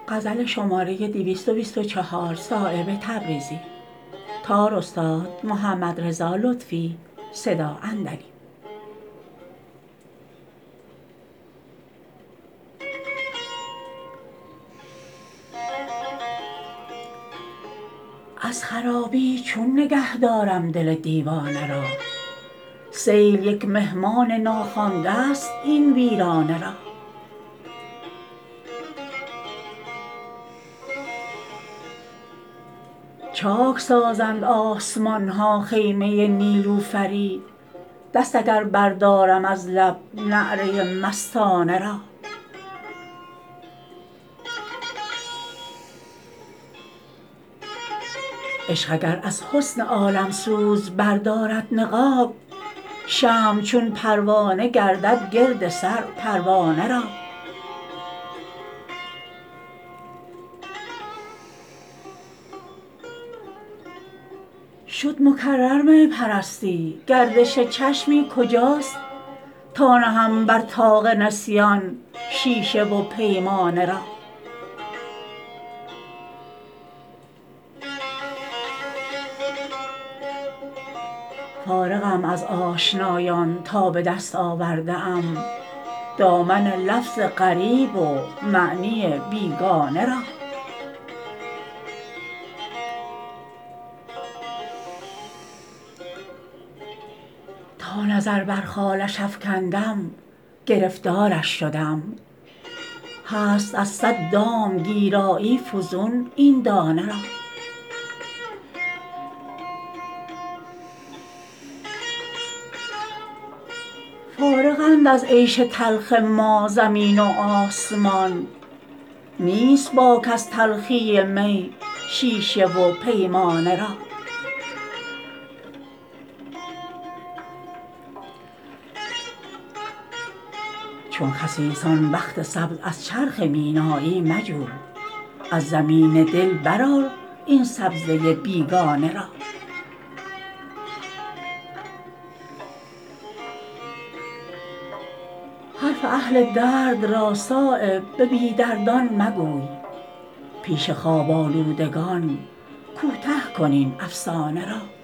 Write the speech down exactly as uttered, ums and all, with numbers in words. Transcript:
غزل شماره دویست و بیست و چهار صایب تبریزی تار استاد محمد رضا لطفی صدا اندلی. از خرابی چون نگه دارم دل دیوانه را، سیل یک مهمان ناخوانده است این ویرانه را. چاک سازند آسمان ها خیمه نیلوفری، دست اگر بردارم از لب نعره مستانه را. عشق اگر از حسن عالمسوز بردارد نقاب، شمع چون پروانه گردد گرد سر پروانه را. شد مکرر می پرستی، گردش چشمی کجاست تا نهم بر طاق نسیان شیشه و پیمانه را. فارغم از آشنایان تا به دست آورده ام دامن لفظ غریب و معنی بیگانه را. تا نظر بر خالش افکندم گرفتارش شدم، هست از صد دام گیرایی فزون این دانه را. فارغند از عیش تلخ ما زمین و آسمان، نیست باک از تلخی می شیشه و پیمانه را. چون خسیسان بخت سبز از چرخ مینایی مجو، از زمین دل برآر این سبزه بیگانه را. حرف اهل درد را صایب به بی دردان مگوی، پیش خواب آلودگان کوته کن این افسانه را.